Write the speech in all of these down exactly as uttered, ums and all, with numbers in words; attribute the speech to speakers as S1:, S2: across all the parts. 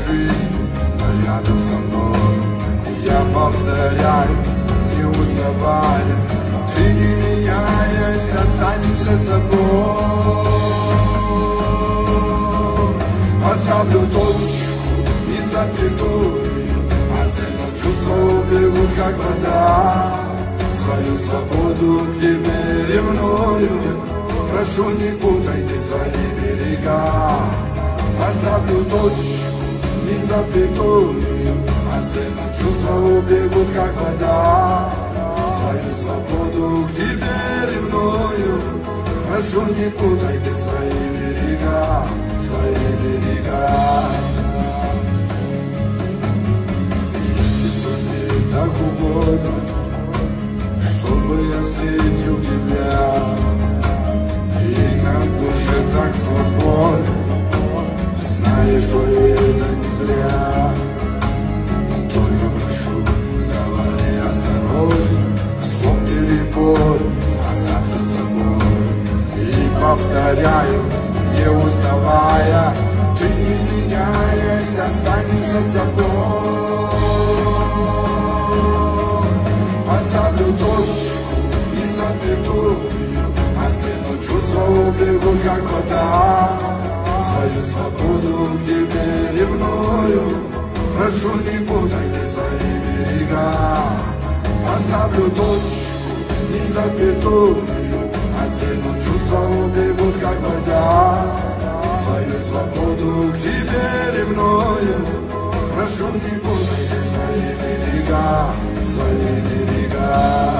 S1: жизни рядом со мной. Я повторяю, не узнавая, ты не меняясь, останешься собой. Поставлю точку и запятую, остальное чувства убегут, как вода. Свою свободу к тебе ревную, прошу, не путай ты свои берега. Поставлю точку и запятую, остальное чувства убегут, как вода. Свою свободу к тебе ревную, прошу, не путай ты свои берега, свои берега. Если судьбе так угодно, чтобы я встретил тебя, и на душе так свободно, знаешь, что это не зря. Только прошу, говори осторожно, слов перебор, оставь за собой. И повторяю, не уставая, ты не меняясь, останешься собой. Поставлю точку и запятую, остальное чувства убегут, как вода. Свою свободу к тебе ревную, прошу, не путай ты свои берега. Поставлю точку и запятую, остальное чувства убегут, как вода. Свою свободу к тебе ревную, прошу, не путай ты свои берега, свои берега.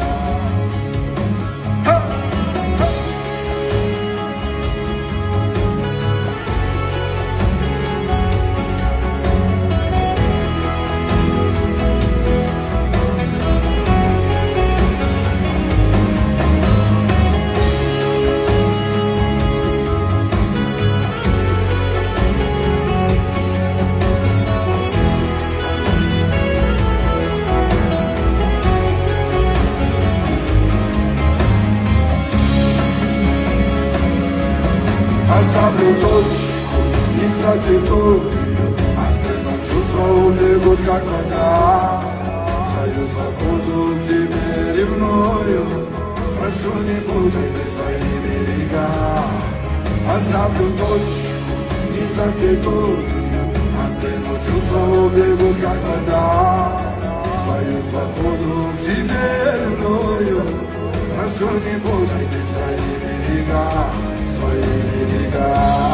S1: Поставлю точку и запятую, остальное чувства убегут, как вода. Свою свободу к тебе ревную, прошу, не путай ты свои берега. Поставлю точку и запятую, остальное чувства убегут, как вода. Свою свободу к тебе ревную, прошу, не путай ты свои берега, свои берега.